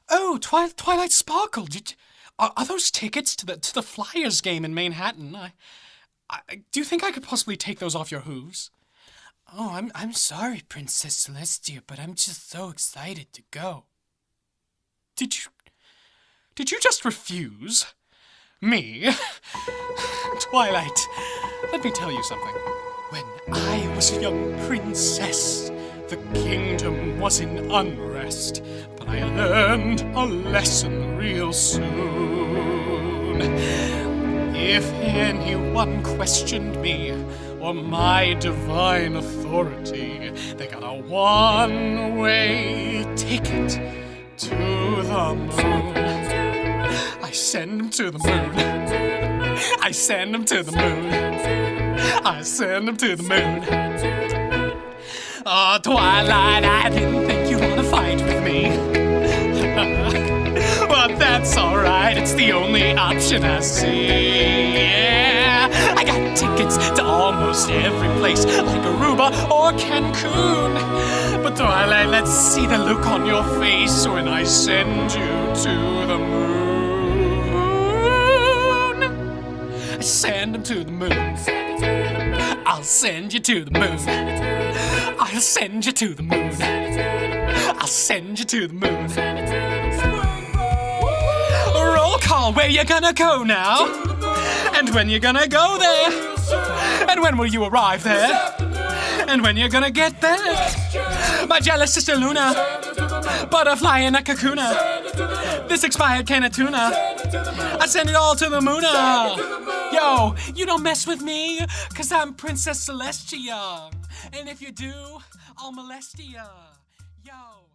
Oh, Twilight Sparkle. Are those tickets to the Flyers game in Manhattan? Do you think I could possibly take those off your hooves? Oh, I'm sorry, Princess Celestia, but I'm just so excited to go. Did you just refuse? Me? Twilight, let me tell you something. When I was a young princess, the kingdom was in unrest, but I learned a lesson real soon. If anyone questioned me or my divine authority, they got a one-way ticket to the moon. I send them to the moon. I send them to the moon. I send them to the moon. Oh, Twilight, I didn't think you'd want to fight with me. But that's alright, it's the only option I see. Yeah, I got tickets to almost every place, like Aruba or Cancun. But Twilight, let's see the look on your face when I send you to the moon. I send them to the moon. I'll send you to the moon. I'll send you to the moon. I'll send you to the moon. Roll call, where you gonna go now? And when you gonna go there? And when will you arrive there? And when you gonna get there? My jealous sister Luna, butterfly in a cocoona, this expired can of tuna, I send it all to the moona. Yo, you don't mess with me, 'cause I'm Princess Celestia. And if you do, I'll molest ya. Yo.